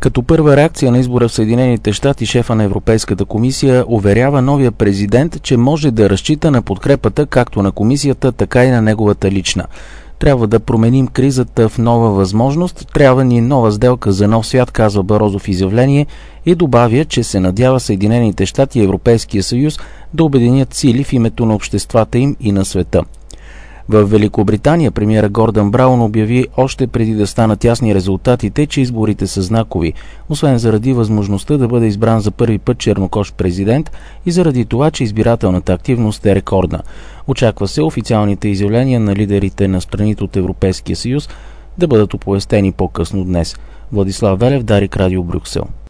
Като първа реакция на избора в Съединените щати, шефа на Европейската комисия уверява новия президент, че може да разчита на подкрепата както на комисията, така и на неговата лична. Трябва да променим кризата в нова възможност, трябва ни нова сделка за нов свят, казва Барозу в изявление и добавя, че се надява Съединените щати и Европейския съюз да обединят сили в името на обществата им и на света. В Великобритания премиера Гордън Браун обяви още преди да станат ясни резултатите, че изборите са знакови, освен заради възможността да бъде избран за първи път чернокож президент и заради това, че избирателната активност е рекордна. Очаква се официалните изявления на лидерите на страните от Европейския съюз да бъдат оповестени по-късно днес. Владислав Велев, Дарик, Радио Брюксел.